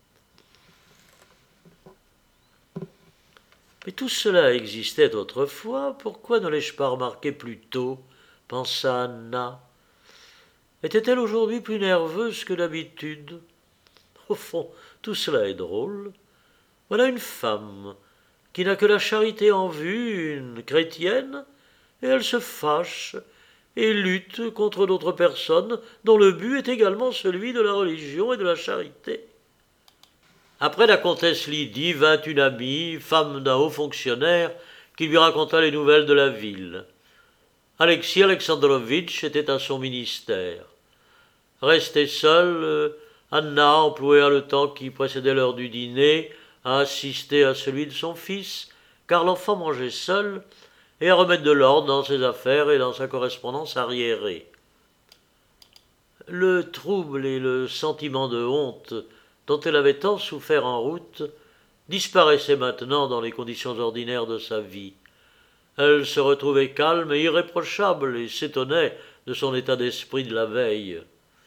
Mais tout cela existait autrefois, pourquoi ne l'ai-je pas remarqué plus tôt, pensa Anna. Était-elle aujourd'hui plus nerveuse que d'habitude? Au fond, tout cela est drôle. Voilà une femme qui n'a que la charité en vue, une chrétienne, et elle se fâche et lutte contre d'autres personnes dont le but est également celui de la religion et de la charité. Après la comtesse Lydie vint une amie, femme d'un haut fonctionnaire, qui lui raconta les nouvelles de la ville. Alexis Alexandrovitch était à son ministère. Restée seule, Anna employa le temps qui précédait l'heure du dîner à assister à celui de son fils, car l'enfant mangeait seul, et à remettre de l'ordre dans ses affaires et dans sa correspondance arriérée. Le trouble et le sentiment de honte dont elle avait tant souffert en route disparaissaient maintenant dans les conditions ordinaires de sa vie. Elle se retrouvait calme et irréprochable et s'étonnait de son état d'esprit de la veille.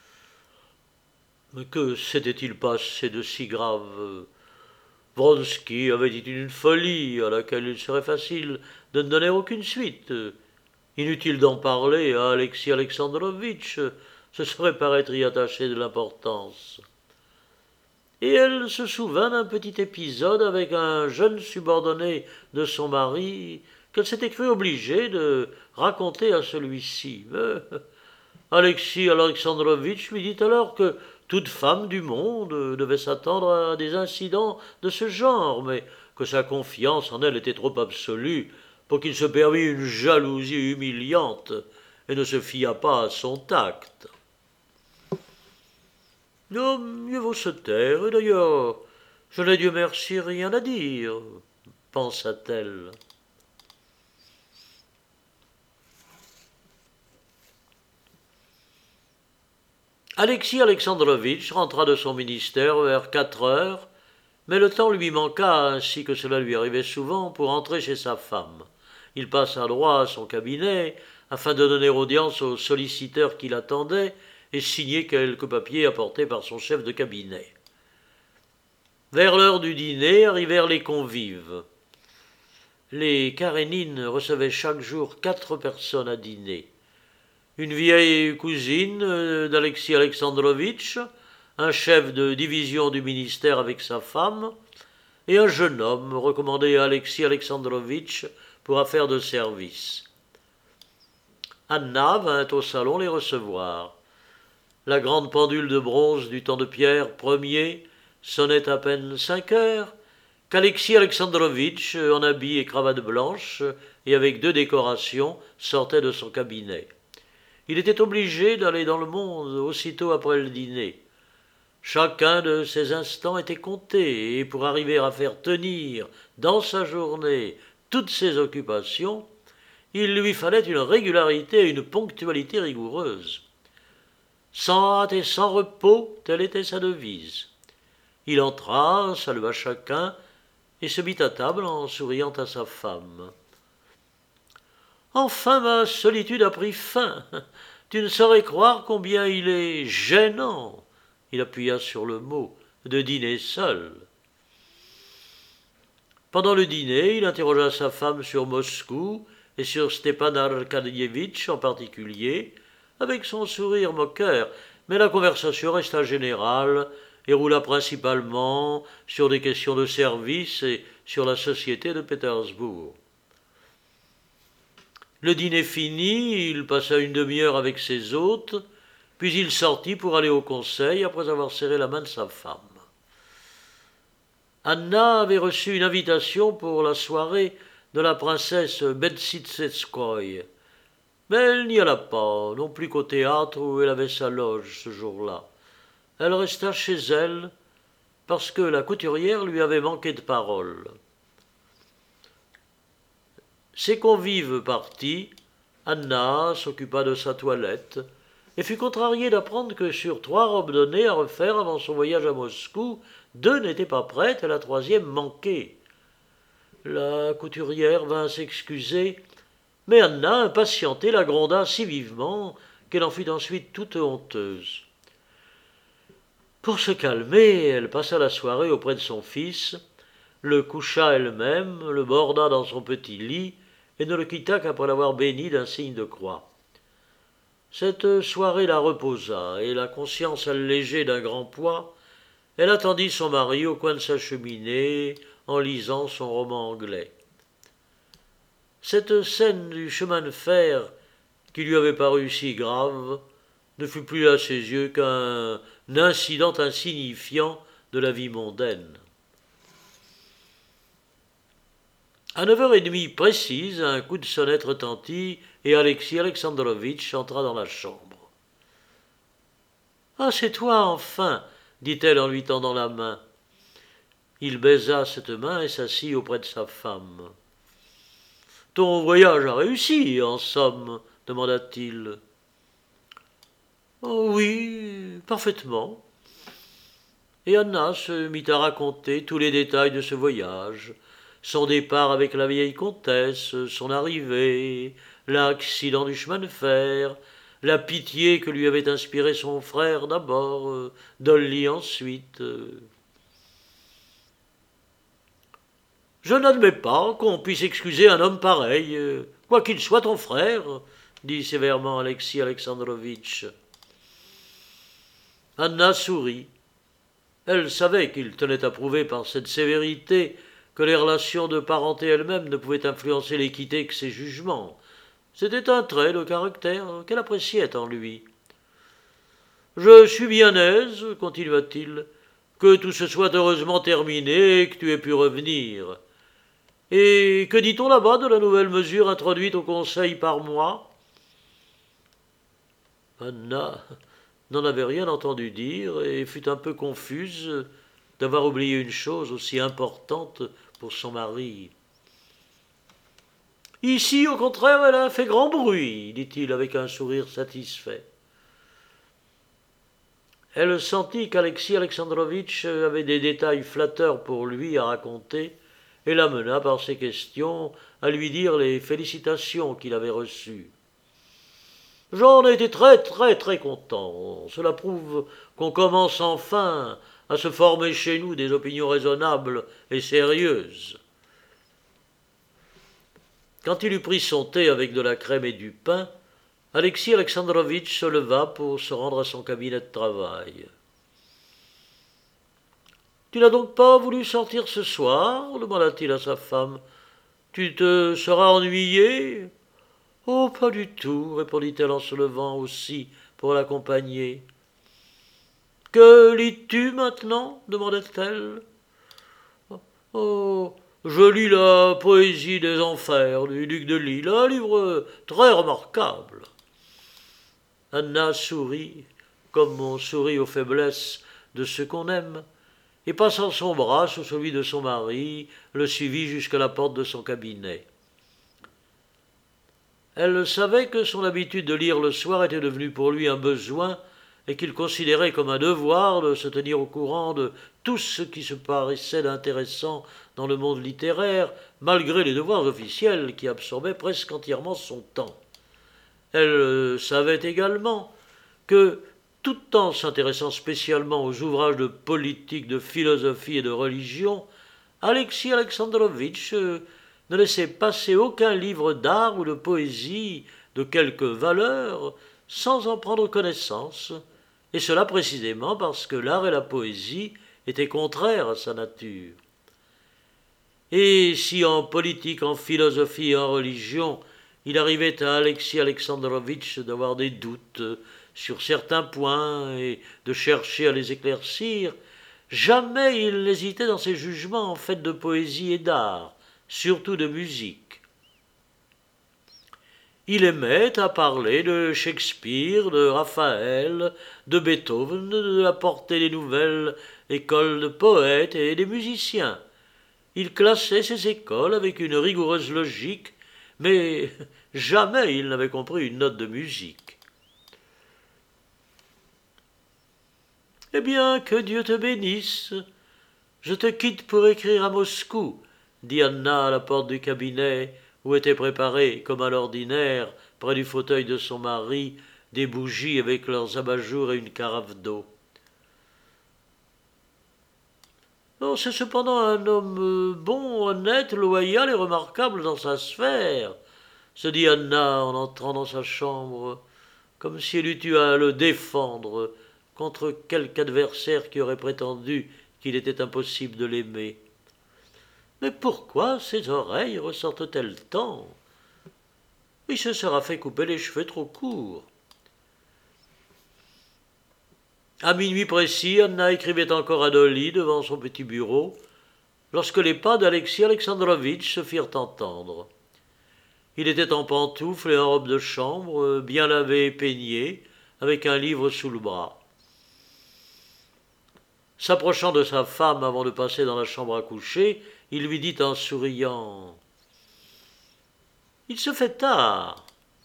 Mais que s'était-il passé de si grave? Vronsky avait dit une folie à laquelle il serait facile de ne donner aucune suite. Inutile d'en parler à Alexis Alexandrovitch, ce serait paraître y attacher de l'importance. Et elle se souvint d'un petit épisode avec un jeune subordonné de son mari qu'elle s'était crue obligée de raconter à celui-ci. Mais Alexis Alexandrovitch lui dit alors que toute femme du monde devait s'attendre à des incidents de ce genre, mais que sa confiance en elle était trop absolue pour qu'il se permît une jalousie humiliante et ne se fiât pas à son tact. Non, mieux vaut se taire, et d'ailleurs, je n'ai Dieu merci rien à dire, pensa-t-elle. Alexis Alexandrovitch rentra de son ministère vers quatre heures, mais le temps lui manqua, ainsi que cela lui arrivait souvent, pour entrer chez sa femme. Il passa droit à son cabinet, afin de donner audience au solliciteur qui l'attendait, et signer quelques papiers apportés par son chef de cabinet. Vers l'heure du dîner arrivèrent les convives. Les Karénines recevaient chaque jour quatre personnes à dîner. Une vieille cousine d'Alexis Alexandrovitch, un chef de division du ministère avec sa femme, et un jeune homme recommandé à Alexis Alexandrovitch pour affaires de service. Anna vint au salon les recevoir. La grande pendule de bronze du temps de Pierre Ier sonnait à peine cinq heures, qu'Alexis Alexandrovitch, en habit et cravate blanche, et avec deux décorations, sortait de son cabinet. Il était obligé d'aller dans le monde aussitôt après le dîner. Chacun de ces instants était compté, et pour arriver à faire tenir dans sa journée toutes ses occupations, il lui fallait une régularité et une ponctualité rigoureuses. Sans hâte et sans repos, telle était sa devise. Il entra, salua chacun, et se mit à table en souriant à sa femme. « Enfin ma solitude a pris fin. Tu ne saurais croire combien il est gênant, » il appuya sur le mot, « de dîner seul. » Pendant le dîner, il interrogea sa femme sur Moscou et sur Stepan Arkadievitch en particulier, avec son sourire moqueur, mais la conversation resta générale et roula principalement sur des questions de service et sur la société de Pétersbourg. Le dîner fini, il passa une demi-heure avec ses hôtes, puis il sortit pour aller au conseil après avoir serré la main de sa femme. Anna avait reçu une invitation pour la soirée de la princesse Betsitsetskoï, mais elle n'y alla pas, non plus qu'au théâtre où elle avait sa loge ce jour-là. Elle resta chez elle parce que la couturière lui avait manqué de parole. Ses convives partis, Anna s'occupa de sa toilette et fut contrariée d'apprendre que sur trois robes de nez à refaire avant son voyage à Moscou, deux n'étaient pas prêtes et la troisième manquait. La couturière vint s'excuser, mais Anna, impatientée, la gronda si vivement qu'elle en fut ensuite toute honteuse. Pour se calmer, elle passa la soirée auprès de son fils, le coucha elle-même, le borda dans son petit lit et ne le quitta qu'après l'avoir béni d'un signe de croix. Cette soirée la reposa, et la conscience allégée d'un grand poids, elle attendit son mari au coin de sa cheminée en lisant son roman anglais. Cette scène du chemin de fer, qui lui avait paru si grave, ne fut plus à ses yeux qu'un incident insignifiant de la vie mondaine. À neuf heures trente précise, un coup de sonnette retentit et Alexis Alexandrovitch entra dans la chambre. « Ah, c'est toi, enfin !» dit-elle en lui tendant la main. Il baisa cette main et s'assit auprès de sa femme. « Ton voyage a réussi, en somme ?» demanda-t-il. « Oh oui, parfaitement. » Et Anna se mit à raconter tous les détails de ce voyage, son départ avec la vieille comtesse, son arrivée, l'accident du chemin de fer, la pitié que lui avait inspirée son frère d'abord, euh, Dolly ensuite. Euh. Je n'admets pas qu'on puisse excuser un homme pareil, euh, quoi qu'il soit ton frère, dit sévèrement Alexis Alexandrovitch. Anna sourit. Elle savait qu'il tenait à prouver par cette sévérité que les relations de parenté elles-mêmes ne pouvaient influencer l'équité que ses jugements. C'était un trait de caractère qu'elle appréciait en lui. « Je suis bien aise, continua-t-il, que tout se soit heureusement terminé et que tu aies pu revenir. Et que dit-on là-bas de la nouvelle mesure introduite au Conseil par moi ?» Anna n'en avait rien entendu dire et fut un peu confuse d'avoir oublié une chose aussi importante pour son mari. « Ici, au contraire, elle a fait grand bruit, dit-il avec un sourire satisfait. Elle sentit qu'Alexis Alexandrovitch avait des détails flatteurs pour lui à raconter et l'amena par ses questions à lui dire les félicitations qu'il avait reçues. « J'en ai été très très très content. Cela prouve qu'on commence enfin à se former chez nous des opinions raisonnables et sérieuses. » Quand il eut pris son thé avec de la crème et du pain, Alexis Alexandrovitch se leva pour se rendre à son cabinet de travail. « Tu n'as donc pas voulu sortir ce soir ?» demanda-t-il à sa femme. « Tu te seras ennuyé ?»« Oh, pas du tout, » répondit-elle en se levant aussi pour l'accompagner. « Que lis-tu maintenant ?» demanda-t-elle. « Oh, je lis la poésie des enfers du duc de Lille, un livre très remarquable. » Anna sourit, comme on sourit aux faiblesses de ceux qu'on aime, et passant son bras sous celui de son mari, le suivit jusqu'à la porte de son cabinet. Elle savait que son habitude de lire le soir était devenue pour lui un besoin et qu'il considérait comme un devoir de se tenir au courant de tout ce qui se paraissait d'intéressant dans le monde littéraire, malgré les devoirs officiels qui absorbaient presque entièrement son temps. Elle savait également que, tout en s'intéressant spécialement aux ouvrages de politique, de philosophie et de religion, Alexis Alexandrovitch ne laissait passer aucun livre d'art ou de poésie de quelque valeur sans en prendre connaissance, et cela précisément parce que l'art et la poésie étaient contraires à sa nature. Et si en politique, en philosophie et en religion, il arrivait à Alexis Alexandrovitch d'avoir des doutes sur certains points et de chercher à les éclaircir, jamais il n'hésitait dans ses jugements en fait de poésie et d'art, surtout de musique. Il aimait à parler de Shakespeare, de Raphaël, de Beethoven, de apporter des nouvelles écoles de poètes et des musiciens. Il classait ces écoles avec une rigoureuse logique, mais jamais il n'avait compris une note de musique. « Eh bien, que Dieu te bénisse. Je te quitte pour écrire à Moscou, » dit Anna à la porte du cabinet, où étaient préparées, comme à l'ordinaire, près du fauteuil de son mari, des bougies avec leurs abat-jours et une carafe d'eau. Oh, c'est cependant un homme bon, honnête, loyal et remarquable dans sa sphère, se dit Anna en entrant dans sa chambre, comme si elle eût eu à le défendre contre quelque adversaire qui aurait prétendu qu'il était impossible de l'aimer. Mais pourquoi ses oreilles ressortent-elles tant? Il se sera fait couper les cheveux trop courts. À minuit précis, Anna écrivait encore à Dolly devant son petit bureau, lorsque les pas d'Alexis Alexandrovitch se firent entendre. Il était en pantoufles et en robe de chambre, bien lavé et peigné, avec un livre sous le bras. S'approchant de sa femme avant de passer dans la chambre à coucher, il lui dit en souriant « Il se fait tard. »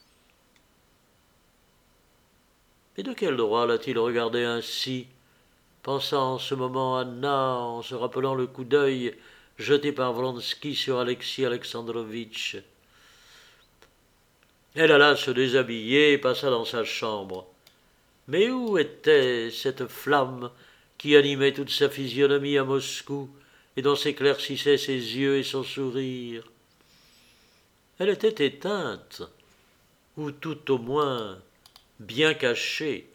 Mais de quel droit l'a-t-il regardé ainsi, pensant en ce moment Anna, en se rappelant le coup d'œil jeté par Vronsky sur Alexis Alexandrovitch. Elle alla se déshabiller et passa dans sa chambre. Mais où était cette flamme qui animait toute sa physionomie à Moscou et dont s'éclaircissaient ses yeux et son sourire? Elle était éteinte, ou tout au moins bien cachée.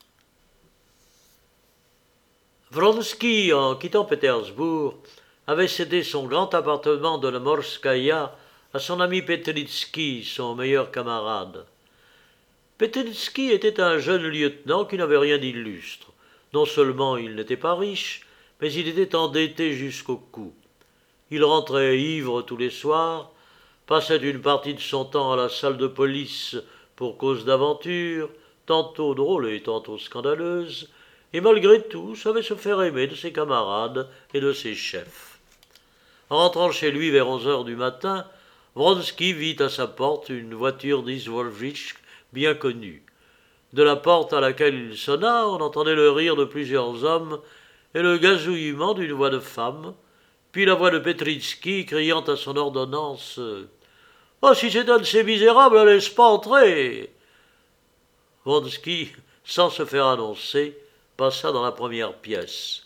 Vronsky, en quittant Pétersbourg, avait cédé son grand appartement de la Morskaya à son ami Petritsky, son meilleur camarade. Petritsky était un jeune lieutenant qui n'avait rien d'illustre. Non seulement il n'était pas riche, mais il était endetté jusqu'au cou. Il rentrait ivre tous les soirs, passait une partie de son temps à la salle de police pour cause d'aventure, tantôt drôle et tantôt scandaleuse, et malgré tout savait se faire aimer de ses camarades et de ses chefs. En rentrant chez lui vers onze heures du matin, Vronsky vit à sa porte une voiture d'Izvolvitch bien connue. De la porte à laquelle il sonna, on entendait le rire de plusieurs hommes et le gazouillement d'une voix de femme, puis la voix de Petritsky criant à son ordonnance « Oh, si c'est un de ces misérables, laisse pas entrer !» Vronsky, sans se faire annoncer, passa dans la première pièce.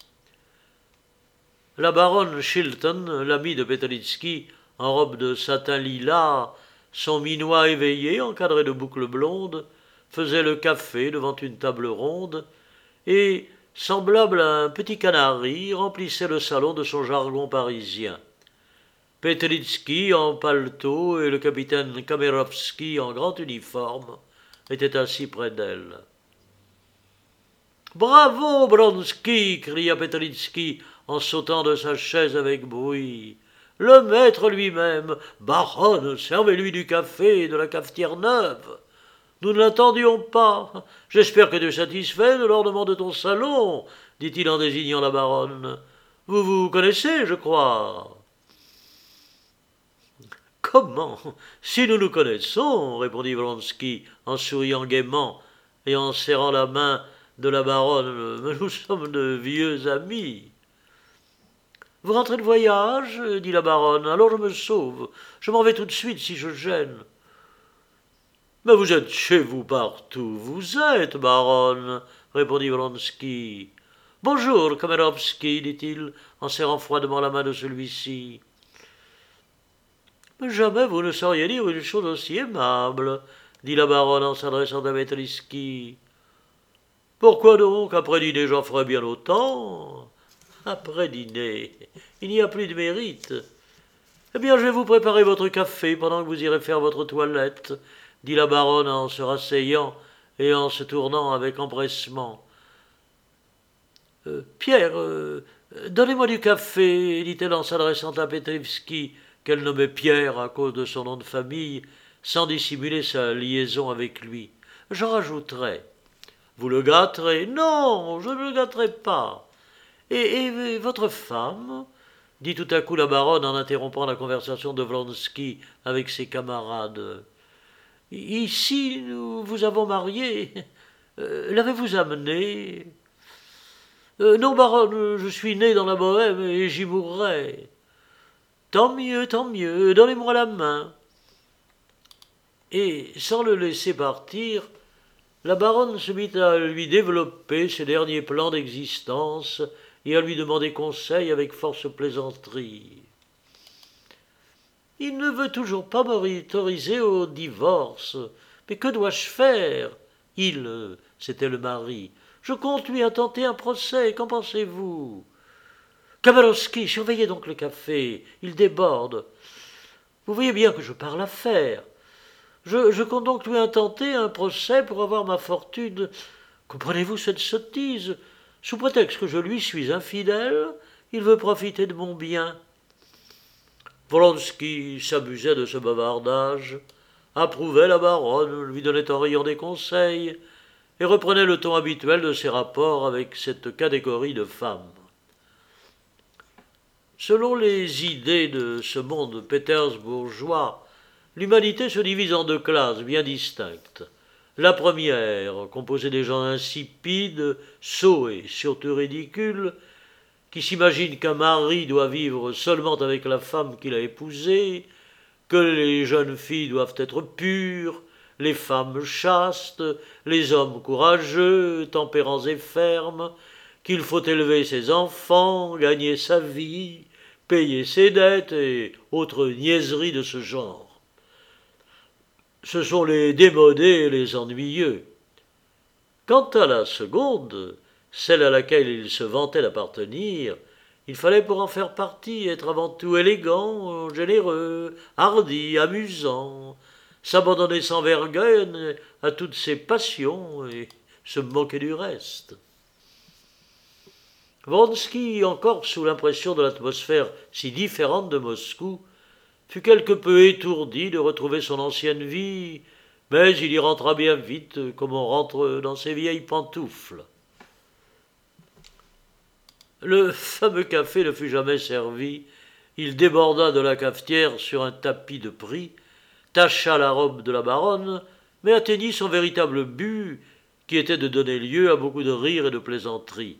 La baronne Chilton, l'amie de Petritsky, en robe de satin lilas, son minois éveillé, encadré de boucles blondes, faisait le café devant une table ronde, et, semblable à un petit canari, remplissait le salon de son jargon parisien. Petritsky, en paletot, et le capitaine Kamerovski, en grand uniforme, étaient assis près d'elle. « Bravo, Vronsky !» cria Petritsky en sautant de sa chaise avec bruit. « Le maître lui-même, baronne, servez-lui du café et de la cafetière neuve. Nous ne l'attendions pas. J'espère que tu es satisfait de l'ornement de ton salon, dit-il en désignant la baronne. Vous vous connaissez, je crois. » « Comment? Si nous nous connaissons, répondit Vronsky en souriant gaiement et en serrant la main de la baronne, mais nous sommes de vieux amis. »« Vous rentrez de voyage, dit la baronne, alors je me sauve. Je m'en vais tout de suite si je gêne. »« Mais vous êtes chez vous partout, vous êtes, baronne, répondit Vronsky. »« Bonjour, Kamerovski, dit-il, en serrant froidement la main de celui-ci. »« Mais jamais vous ne sauriez dire une chose aussi aimable, dit la baronne en s'adressant à Petritsky. »« Pourquoi donc, après dîner, j'en ferai bien autant. »« Après dîner, il n'y a plus de mérite. » Eh bien, je vais vous préparer votre café pendant que vous irez faire votre toilette, dit la baronne en se rasseyant et en se tournant avec empressement. Euh, Pierre, euh, donnez-moi du café, dit-elle en s'adressant à Petrivski, qu'elle nommait Pierre à cause de son nom de famille, sans dissimuler sa liaison avec lui. J'en rajouterai. Vous le gâterez? Non, je ne le gâterai pas. Et, et votre femme? Dit tout à coup la baronne en interrompant la conversation de Vronsky avec ses camarades. Ici, nous vous avons marié. Euh, L'avez-vous amenée? euh, Non, baronne, je suis né dans la Bohême et j'y mourrai. Tant mieux, tant mieux, donnez-moi la main. Et, sans le laisser partir, la baronne se mit à lui développer ses derniers plans d'existence et à lui demander conseil avec force plaisanterie. Il ne veut toujours pas m'autoriser au divorce. Mais que dois-je faire? Il, c'était le mari. Je compte lui intenter un procès, qu'en pensez-vous? Kabalowski, surveillez donc le café, il déborde. Vous voyez bien que je parle affaire. Je, je compte donc lui intenter un procès pour avoir ma fortune. Comprenez-vous cette sottise? Sous prétexte que je lui suis infidèle, il veut profiter de mon bien. Vronsky s'amusait de ce bavardage, approuvait la baronne, lui donnait en riant des conseils, et reprenait le ton habituel de ses rapports avec cette catégorie de femmes. Selon les idées de ce monde pétersbourgeois, l'humanité se divise en deux classes bien distinctes. La première, composée des gens insipides, sots et surtout ridicules, qui s'imaginent qu'un mari doit vivre seulement avec la femme qu'il a épousée, que les jeunes filles doivent être pures, les femmes chastes, les hommes courageux, tempérants et fermes, qu'il faut élever ses enfants, gagner sa vie, payer ses dettes et autres niaiseries de ce genre. Ce sont les démodés et les ennuyeux. Quant à la seconde, celle à laquelle il se vantait d'appartenir, il fallait pour en faire partie être avant tout élégant, généreux, hardi, amusant, s'abandonner sans vergogne à toutes ses passions et se moquer du reste. Vronsky, encore sous l'impression de l'atmosphère si différente de Moscou, fut quelque peu étourdi de retrouver son ancienne vie, mais il y rentra bien vite, comme on rentre dans ses vieilles pantoufles. Le fameux café ne fut jamais servi. Il déborda de la cafetière sur un tapis de prix, tacha la robe de la baronne, mais atteignit son véritable but, qui était de donner lieu à beaucoup de rires et de plaisanteries.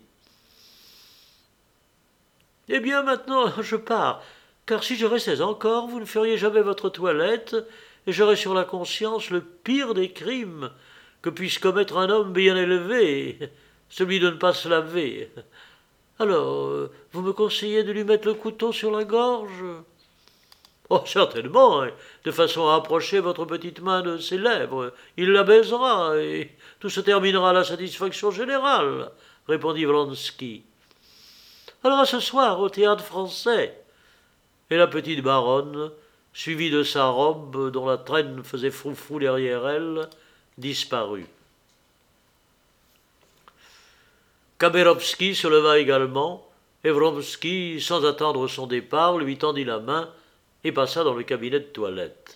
Eh bien, maintenant, je pars, car si je restais encore, vous ne feriez jamais votre toilette, et j'aurais sur la conscience le pire des crimes que puisse commettre un homme bien élevé, celui de ne pas se laver. Alors, vous me conseillez de lui mettre le couteau sur la gorge? Oh, certainement, de façon à approcher votre petite main de ses lèvres. Il la baisera, et tout se terminera à la satisfaction générale, répondit Vronsky. Alors à ce soir, au théâtre français. Et la petite baronne, suivie de sa robe dont la traîne faisait froufrou derrière elle, disparut. Kamerovski se leva également, et Vronsky, sans attendre son départ, lui tendit la main et passa dans le cabinet de toilette.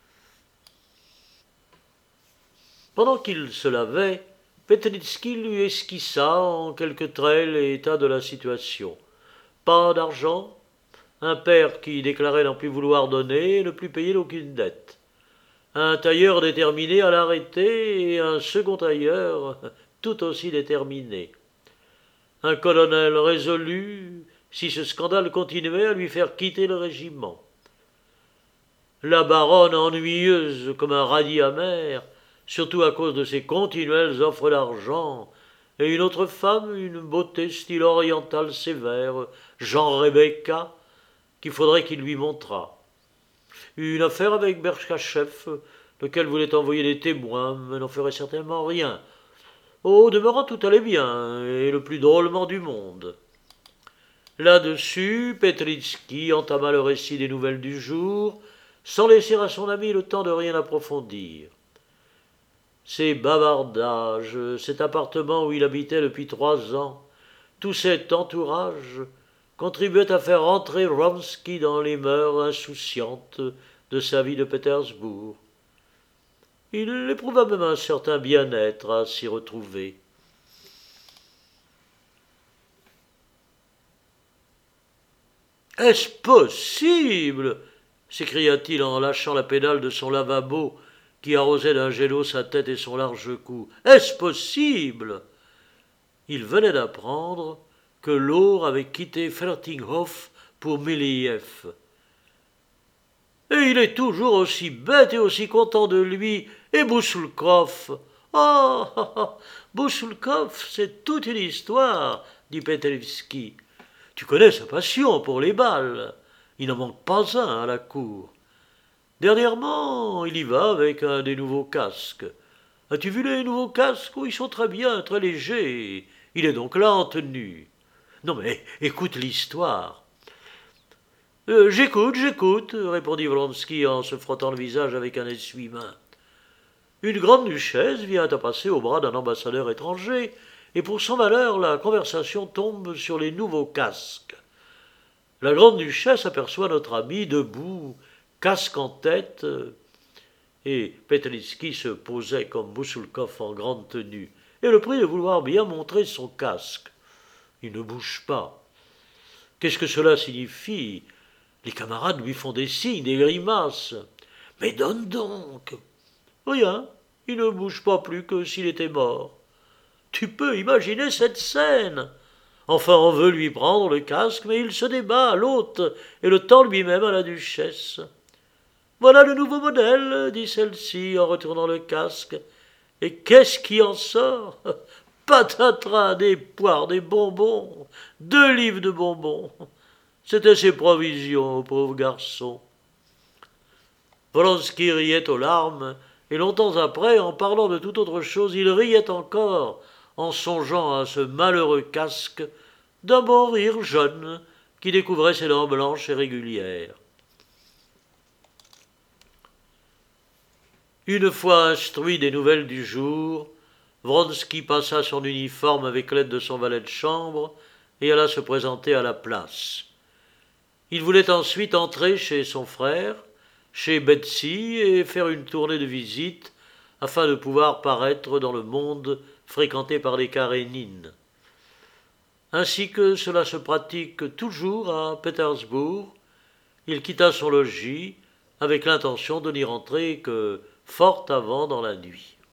Pendant qu'il se lavait, Petritsky lui esquissa en quelques traits l'état de la situation. Pas d'argent, un père qui déclarait n'en plus vouloir donner et ne plus payer d'aucune dette, un tailleur déterminé à l'arrêter et un second tailleur tout aussi déterminé, un colonel résolu, si ce scandale continuait, à lui faire quitter le régiment, la baronne ennuyeuse comme un radis amer, surtout à cause de ses continuelles offres d'argent, et une autre femme, une beauté style oriental sévère, Jean Rebecca, qu'il faudrait qu'il lui montrât. Une affaire avec Berkachev, lequel voulait envoyer des témoins, mais n'en ferait certainement rien. Au demeurant, tout allait bien, et le plus drôlement du monde. Là-dessus, Petritsky entama le récit des nouvelles du jour, sans laisser à son ami le temps de rien approfondir. Ces bavardages, cet appartement où il habitait depuis trois ans, tout cet entourage contribuait à faire entrer Vronsky dans les mœurs insouciantes de sa vie de Pétersbourg. Il éprouva même un certain bien-être à s'y retrouver. « Est-ce possible ?» s'écria-t-il en lâchant la pédale de son lavabo qui arrosait d'un jet d'eau sa tête et son large cou. « Est-ce possible ?» Il venait d'apprendre que Laure avait quitté Fertinghof pour Miliev. Et il est toujours aussi bête et aussi content de lui, et Boussoulkov. Oh, oh, oh Boussoulkov, c'est toute une histoire, dit Petritsky. Tu connais sa passion pour les bals. Il n'en manque pas un à la cour. Dernièrement, il y va avec un des nouveaux casques. As-tu vu les nouveaux casques? Oh, ils sont très bien, très légers. Il est donc là en tenue. Non mais écoute l'histoire. Euh, j'écoute, j'écoute, répondit Vronsky en se frottant le visage avec un essuie-main. Une grande duchesse vient à passer au bras d'un ambassadeur étranger, et pour son malheur, la conversation tombe sur les nouveaux casques. La grande duchesse aperçoit notre ami debout, casque en tête, et Petritsky se posait comme Boussoulkov en grande tenue, et le prie de vouloir bien montrer son casque. Il ne bouge pas. Qu'est-ce que cela signifie? Les camarades lui font des signes, des grimaces. Mais donne donc. Rien, il ne bouge pas plus que s'il était mort. Tu peux imaginer cette scène. Enfin, on veut lui prendre le casque, mais il se débat à l'hôte et le tend lui-même à la duchesse. Voilà le nouveau modèle, dit celle-ci en retournant le casque. Et qu'est-ce qui en sort? Patatras, des poires, des bonbons, deux livres de bonbons. C'étaient ses provisions, pauvre garçon. Vronsky riait aux larmes, et longtemps après, en parlant de toute autre chose, il riait encore, en songeant à ce malheureux casque, d'un bon rire jeune qui découvrait ses dents blanches et régulières. Une fois instruit des nouvelles du jour, Vronsky passa son uniforme avec l'aide de son valet de chambre et alla se présenter à la place. Il voulait ensuite entrer chez son frère, chez Betsy, et faire une tournée de visite afin de pouvoir paraître dans le monde fréquenté par les Karénines. Ainsi que cela se pratique toujours à Pétersbourg, il quitta son logis avec l'intention de n'y rentrer que fort avant dans la nuit.